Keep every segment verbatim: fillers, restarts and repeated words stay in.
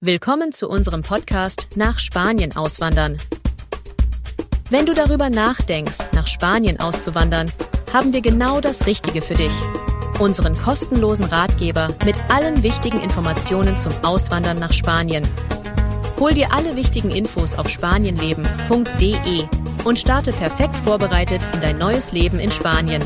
Willkommen zu unserem Podcast Nach Spanien auswandern. Wenn du darüber nachdenkst, nach Spanien auszuwandern, haben wir genau das Richtige für dich. Unseren kostenlosen Ratgeber mit allen wichtigen Informationen zum Auswandern nach Spanien. Hol dir alle wichtigen Infos auf spanienleben punkt de und starte perfekt vorbereitet in dein neues Leben in Spanien.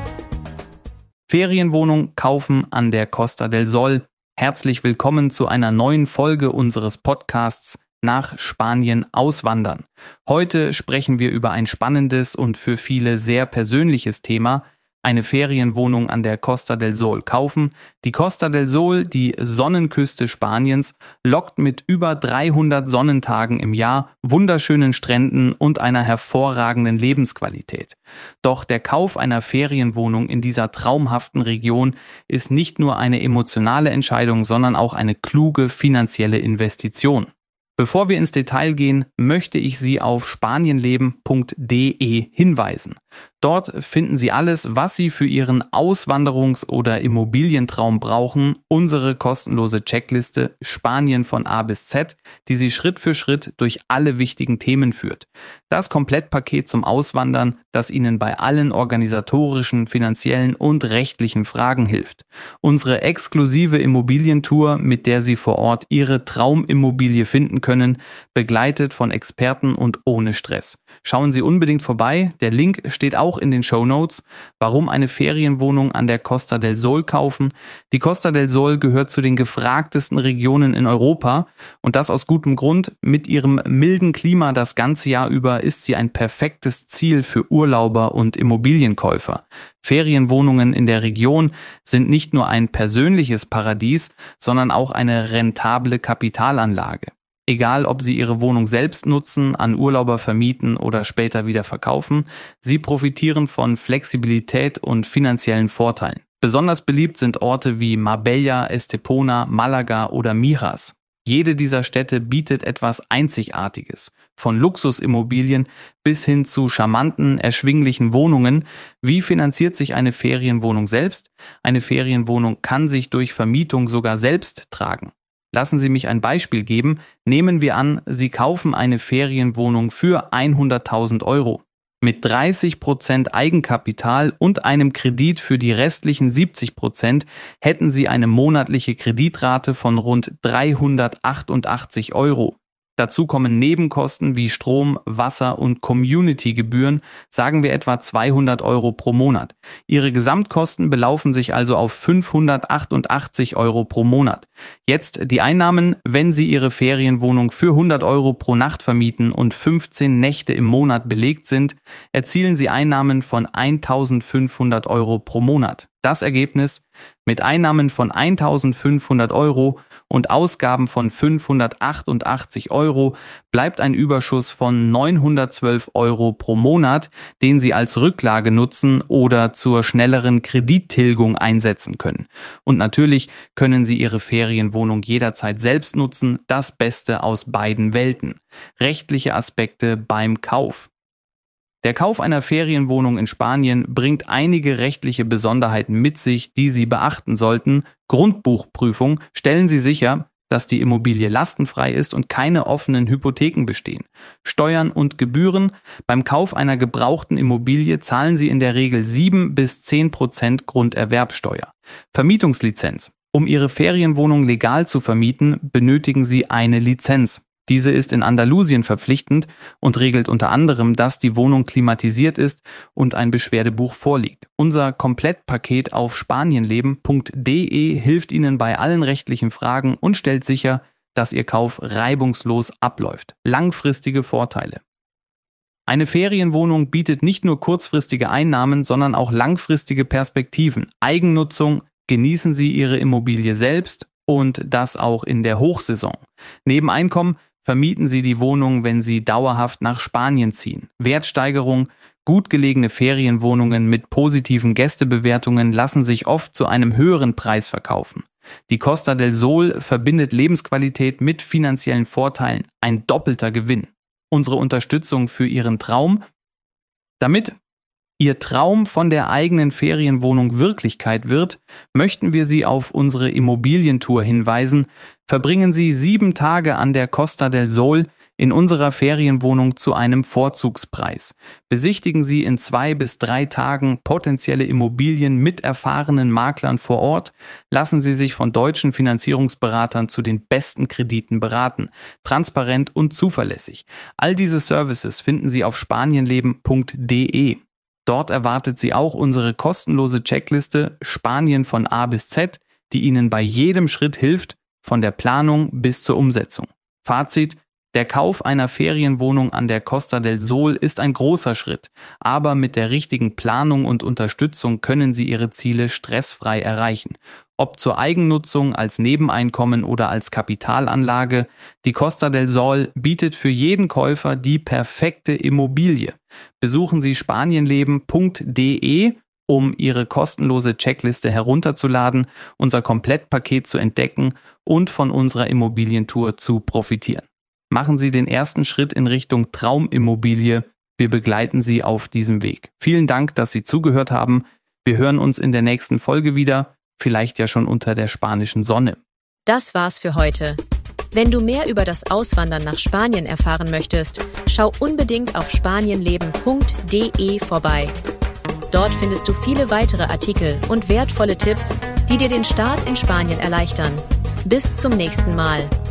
Ferienwohnung kaufen an der Costa del Sol. Herzlich willkommen zu einer neuen Folge unseres Podcasts Nach Spanien auswandern. Heute sprechen wir über ein spannendes und für viele sehr persönliches Thema: eine Ferienwohnung an der Costa del Sol kaufen. Die Costa del Sol, die Sonnenküste Spaniens, lockt mit über dreihundert Sonnentagen im Jahr, wunderschönen Stränden und einer hervorragenden Lebensqualität. Doch der Kauf einer Ferienwohnung in dieser traumhaften Region ist nicht nur eine emotionale Entscheidung, sondern auch eine kluge finanzielle Investition. Bevor wir ins Detail gehen, möchte ich Sie auf spanienleben punkt de hinweisen. Dort finden Sie alles, was Sie für Ihren Auswanderungs- oder Immobilientraum brauchen, unsere kostenlose Checkliste Spanien von A bis Z, die Sie Schritt für Schritt durch alle wichtigen Themen führt. Das Komplettpaket zum Auswandern, das Ihnen bei allen organisatorischen, finanziellen und rechtlichen Fragen hilft. Unsere exklusive Immobilientour, mit der Sie vor Ort Ihre Traumimmobilie finden können, begleitet von Experten und ohne Stress. Schauen Sie unbedingt vorbei, der Link steht auch in den Shownotes. Warum eine Ferienwohnung an der Costa del Sol kaufen? Die Costa del Sol gehört zu den gefragtesten Regionen in Europa und das aus gutem Grund. Mit ihrem milden Klima das ganze Jahr über ist sie ein perfektes Ziel für Urlauber und Immobilienkäufer. Ferienwohnungen in der Region sind nicht nur ein persönliches Paradies, sondern auch eine rentable Kapitalanlage. Egal, ob Sie Ihre Wohnung selbst nutzen, an Urlauber vermieten oder später wieder verkaufen, Sie profitieren von Flexibilität und finanziellen Vorteilen. Besonders beliebt sind Orte wie Marbella, Estepona, Malaga oder Mieres. Jede dieser Städte bietet etwas Einzigartiges, von Luxusimmobilien bis hin zu charmanten, erschwinglichen Wohnungen. Wie finanziert sich eine Ferienwohnung selbst? Eine Ferienwohnung kann sich durch Vermietung sogar selbst tragen. Lassen Sie mich ein Beispiel geben. Nehmen wir an, Sie kaufen eine Ferienwohnung für hunderttausend Euro. Mit dreißig Prozent Eigenkapital und einem Kredit für die restlichen siebzig Prozent hätten Sie eine monatliche Kreditrate von rund dreihundertachtundachtzig Euro. Dazu kommen Nebenkosten wie Strom, Wasser und Community-Gebühren, sagen wir etwa zweihundert Euro pro Monat. Ihre Gesamtkosten belaufen sich also auf fünfhundertachtundachtzig Euro pro Monat. Jetzt die Einnahmen: Wenn Sie Ihre Ferienwohnung für hundert Euro pro Nacht vermieten und fünfzehn Nächte im Monat belegt sind, erzielen Sie Einnahmen von eintausendfünfhundert Euro pro Monat. Das Ergebnis: Mit Einnahmen von eintausendfünfhundert Euro und Ausgaben von fünfhundertachtundachtzig Euro bleibt ein Überschuss von neunhundertzwölf Euro pro Monat, den Sie als Rücklage nutzen oder zur schnelleren Kredittilgung einsetzen können. Und natürlich können Sie Ihre Ferienwohnung jederzeit selbst nutzen, das Beste aus beiden Welten. Rechtliche Aspekte beim Kauf. Der Kauf einer Ferienwohnung in Spanien bringt einige rechtliche Besonderheiten mit sich, die Sie beachten sollten. Grundbuchprüfung: Stellen Sie sicher, dass die Immobilie lastenfrei ist und keine offenen Hypotheken bestehen. Steuern und Gebühren: Beim Kauf einer gebrauchten Immobilie zahlen Sie in der Regel sieben bis zehn Prozent Grunderwerbsteuer. Vermietungslizenz: Um Ihre Ferienwohnung legal zu vermieten, benötigen Sie eine Lizenz. Diese ist in Andalusien verpflichtend und regelt unter anderem, dass die Wohnung klimatisiert ist und ein Beschwerdebuch vorliegt. Unser Komplettpaket auf spanienleben punkt de hilft Ihnen bei allen rechtlichen Fragen und stellt sicher, dass Ihr Kauf reibungslos abläuft. Langfristige Vorteile. Eine Ferienwohnung bietet nicht nur kurzfristige Einnahmen, sondern auch langfristige Perspektiven. Eigennutzung: Genießen Sie Ihre Immobilie selbst und das auch in der Hochsaison. Nebeneinkommen: Vermieten Sie die Wohnung, wenn Sie dauerhaft nach Spanien ziehen. Wertsteigerung: Gut gelegene Ferienwohnungen mit positiven Gästebewertungen lassen sich oft zu einem höheren Preis verkaufen. Die Costa del Sol verbindet Lebensqualität mit finanziellen Vorteilen. Ein doppelter Gewinn. Unsere Unterstützung für Ihren Traum. Damit Ihr Traum von der eigenen Ferienwohnung Wirklichkeit wird, möchten wir Sie auf unsere Immobilientour hinweisen. Verbringen Sie sieben Tage an der Costa del Sol in unserer Ferienwohnung zu einem Vorzugspreis. Besichtigen Sie in zwei bis drei Tagen potenzielle Immobilien mit erfahrenen Maklern vor Ort. Lassen Sie sich von deutschen Finanzierungsberatern zu den besten Krediten beraten. Transparent und zuverlässig. All diese Services finden Sie auf spanienleben punkt de. Dort erwartet Sie auch unsere kostenlose Checkliste Spanien von A bis Z, die Ihnen bei jedem Schritt hilft, von der Planung bis zur Umsetzung. Fazit: Der Kauf einer Ferienwohnung an der Costa del Sol ist ein großer Schritt, aber mit der richtigen Planung und Unterstützung können Sie Ihre Ziele stressfrei erreichen. Ob zur Eigennutzung, als Nebeneinkommen oder als Kapitalanlage, die Costa del Sol bietet für jeden Käufer die perfekte Immobilie. Besuchen Sie spanienleben punkt de, um Ihre kostenlose Checkliste herunterzuladen, unser Komplettpaket zu entdecken und von unserer Immobilientour zu profitieren. Machen Sie den ersten Schritt in Richtung Traumimmobilie. Wir begleiten Sie auf diesem Weg. Vielen Dank, dass Sie zugehört haben. Wir hören uns in der nächsten Folge wieder, vielleicht ja schon unter der spanischen Sonne. Das war's für heute. Wenn du mehr über das Auswandern nach Spanien erfahren möchtest, schau unbedingt auf spanienleben punkt de vorbei. Dort findest du viele weitere Artikel und wertvolle Tipps, die dir den Start in Spanien erleichtern. Bis zum nächsten Mal.